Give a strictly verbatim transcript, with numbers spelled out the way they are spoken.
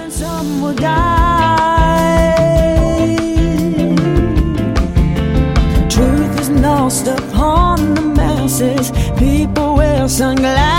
and some will die. Truth is lost upon the masses. People wear sunglasses.